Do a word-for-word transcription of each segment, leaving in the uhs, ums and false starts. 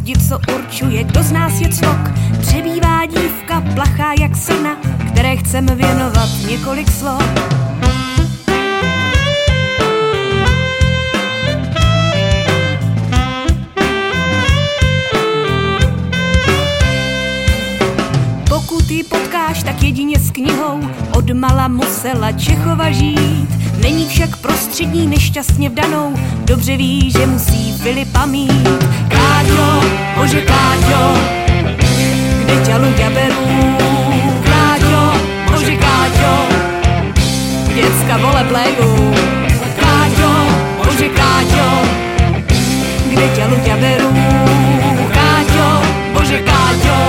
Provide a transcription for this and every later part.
zdi, co určuje, kdo z nás je cvok. Přebývá dívka plachá jak srna, které chceme věnovat několik slov. Pokud ji potkáš, tak jedině s knihou, odmala musela Čechova žít. Není však prostřední nešťastně vdanou, dobře ví, že musí Filipa mít. Káťo, bože Káťo, kde ťa ľudia berú? Káťo, bože Káťo, děcka vole plejú. Káťo, bože Káťo, kde ťa ľudia berú? Káťo, bože Káťo.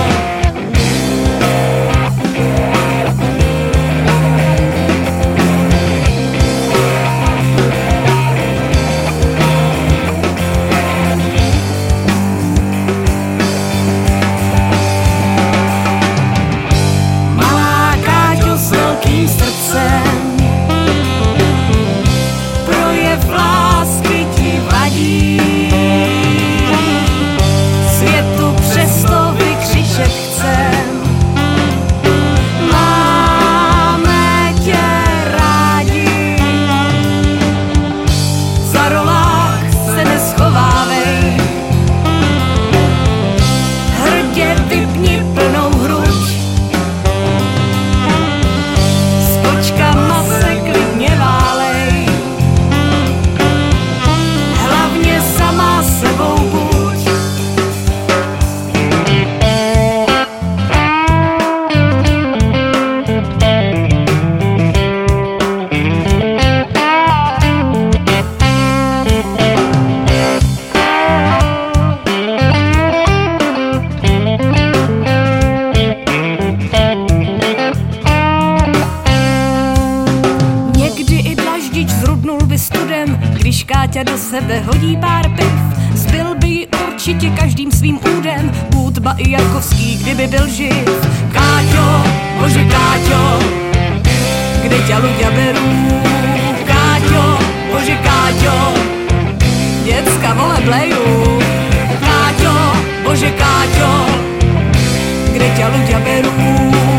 Když Káťa do sebe hodí pár piv, zbyl by ji určitě každým svým údem, Bůdba i Jarkovský, kdyby byl živ. Káťo, bože Káťo, kde ťa ľudia berú? Káťo, bože Káťo, děcka vole blejú. Káťo, bože Káťo, kde ťa ľudia berú?